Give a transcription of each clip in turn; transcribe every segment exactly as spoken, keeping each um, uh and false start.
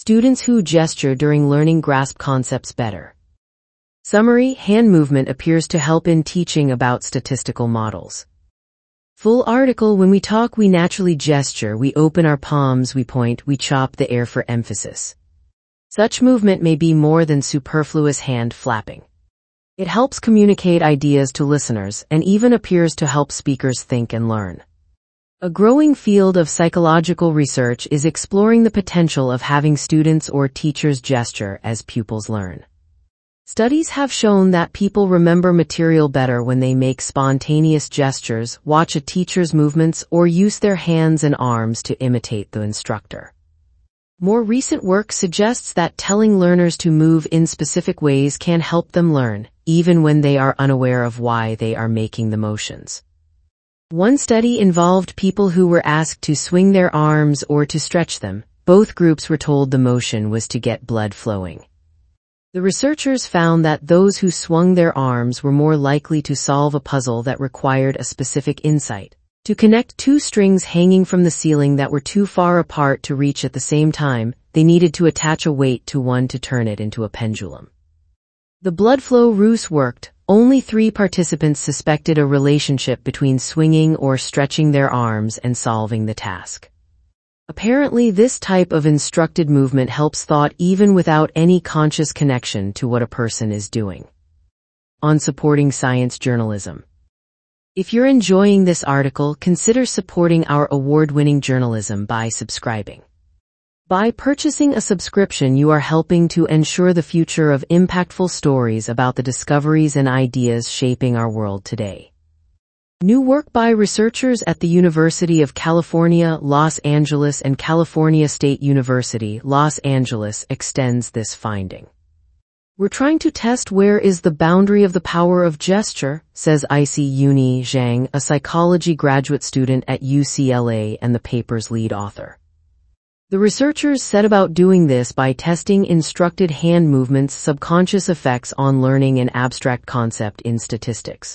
Students who gesture during learning grasp concepts better. Summary: hand movement appears to help in teaching about statistical models. Full article: when we talk, we naturally gesture, we open our palms, we point, we chop the air for emphasis. Such movement may be more than superfluous hand flapping. It helps communicate ideas to listeners and even appears to help speakers think and learn. A growing field of psychological research is exploring the potential of having students or teachers gesture as pupils learn. Studies have shown that people remember material better when they make spontaneous gestures, watch a teacher's movements, or use their hands and arms to imitate the instructor. More recent work suggests that telling learners to move in specific ways can help them learn, even when they are unaware of why they are making the motions. One study involved people who were asked to swing their arms or to stretch them. Both groups were told the motion was to get blood flowing. The researchers found that those who swung their arms were more likely to solve a puzzle that required a specific insight. To connect two strings hanging from the ceiling that were too far apart to reach at the same time, they needed to attach a weight to one to turn it into a pendulum. The blood flow ruse worked. Only three participants suspected a relationship between swinging or stretching their arms and solving the task. Apparently, this type of instructed movement helps thought even without any conscious connection to what a person is doing. On supporting science journalism. If you're enjoying this article, consider supporting our award-winning journalism by subscribing. By purchasing a subscription, you are helping to ensure the future of impactful stories about the discoveries and ideas shaping our world today. New work by researchers at the University of California, Los Angeles and California State University, Los Angeles extends this finding. We're trying to test where is the boundary of the power of gesture, says Isi-Yuni Zhang, a psychology graduate student at U C L A and the paper's lead author. The researchers set about doing this by testing instructed hand movements' subconscious effects on learning an abstract concept in statistics.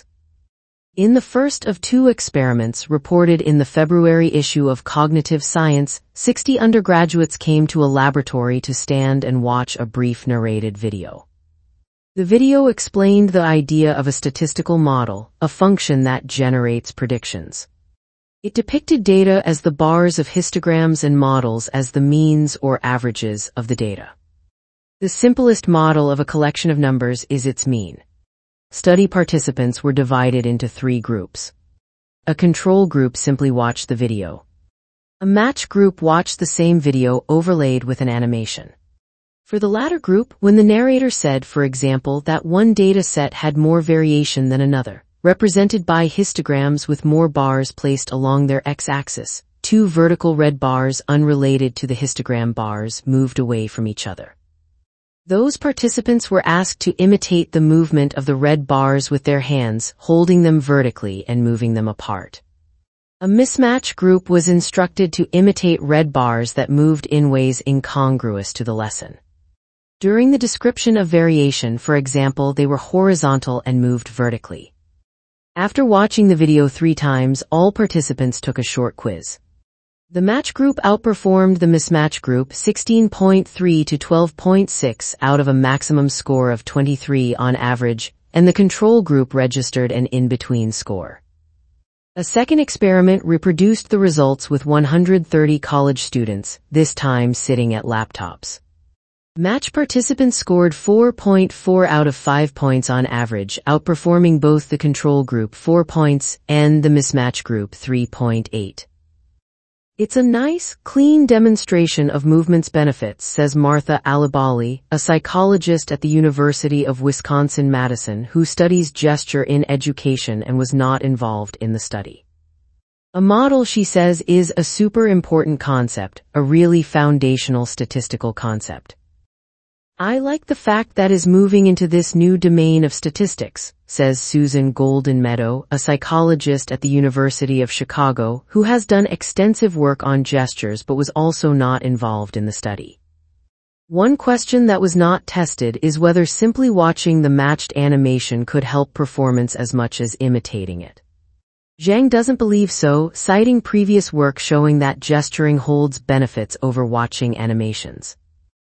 In the first of two experiments reported in the February issue of Cognitive Science, sixty undergraduates came to a laboratory to stand and watch a brief narrated video. The video explained the idea of a statistical model, a function that generates predictions. It depicted data as the bars of histograms and models as the means or averages of the data. The simplest model of a collection of numbers is its mean. Study participants were divided into three groups. A control group simply watched the video. A match group watched the same video overlaid with an animation. For the latter group, when the narrator said, for example, that one data set had more variation than another, represented by histograms with more bars placed along their x-axis, two vertical red bars unrelated to the histogram bars moved away from each other. Those participants were asked to imitate the movement of the red bars with their hands, holding them vertically and moving them apart. A mismatch group was instructed to imitate red bars that moved in ways incongruous to the lesson. During the description of variation, for example, they were horizontal and moved vertically. After watching the video three times, all participants took a short quiz. The match group outperformed the mismatch group sixteen point three to twelve point six out of a maximum score of twenty-three on average, and the control group registered an in-between score. A second experiment reproduced the results with one hundred thirty college students, this time sitting at laptops. Match participants scored four point four out of five points on average, outperforming both the control group four points and the mismatch group three point eight. It's a nice, clean demonstration of movement's benefits, says Martha Alibali, a psychologist at the University of Wisconsin-Madison who studies gesture in education and was not involved in the study. A model, she says, is a super important concept, a really foundational statistical concept. I like the fact that is moving into this new domain of statistics, says Susan Golden Meadow, a psychologist at the University of Chicago who has done extensive work on gestures but was also not involved in the study. One question that was not tested is whether simply watching the matched animation could help performance as much as imitating it. Zhang doesn't believe so, citing previous work showing that gesturing holds benefits over watching animations.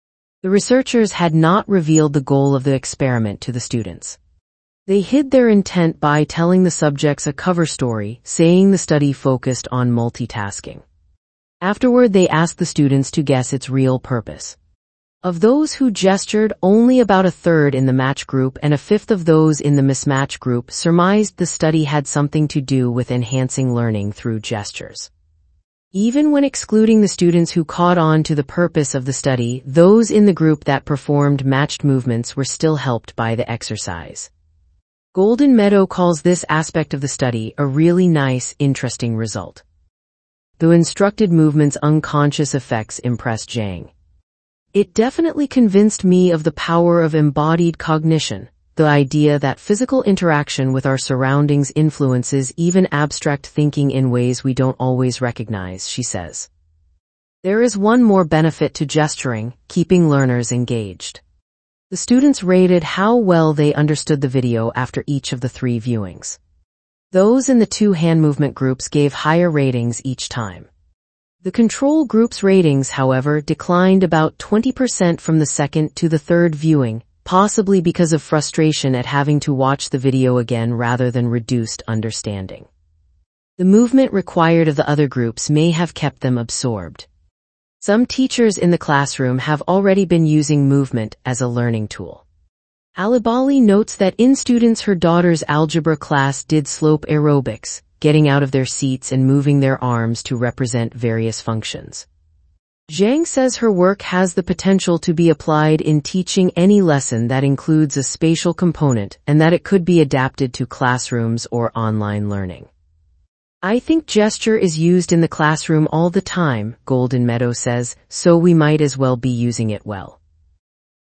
The researchers had not revealed the goal of the experiment to the students. They hid their intent by telling the subjects a cover story, saying the study focused on multitasking. Afterward, they asked the students to guess its real purpose. Of those who gestured, only about a third in the match group and a fifth of those in the mismatch group surmised the study had something to do with enhancing learning through gestures. Even when excluding the students who caught on to the purpose of the study, those in the group that performed matched movements were still helped by the exercise. Golden Meadow calls this aspect of the study a really nice, interesting result. The instructed movement's unconscious effects impressed Zhang. It definitely convinced me of the power of embodied cognition, the idea that physical interaction with our surroundings influences even abstract thinking in ways we don't always recognize, she says. There is one more benefit to gesturing, keeping learners engaged. The students rated how well they understood the video after each of the three viewings. Those in the two hand movement groups gave higher ratings each time. The control group's ratings, however, declined about twenty percent from the second to the third viewing, possibly because of frustration at having to watch the video again rather than reduced understanding. The movement required of the other groups may have kept them absorbed. Some teachers in the classroom have already been using movement as a learning tool. Alibali notes that in students her daughter's algebra class did slope aerobics, getting out of their seats and moving their arms to represent various functions. Zhang says her work has the potential to be applied in teaching any lesson that includes a spatial component and that it could be adapted to classrooms or online learning. I think gesture is used in the classroom all the time, Golden Meadow says, so we might as well be using it well.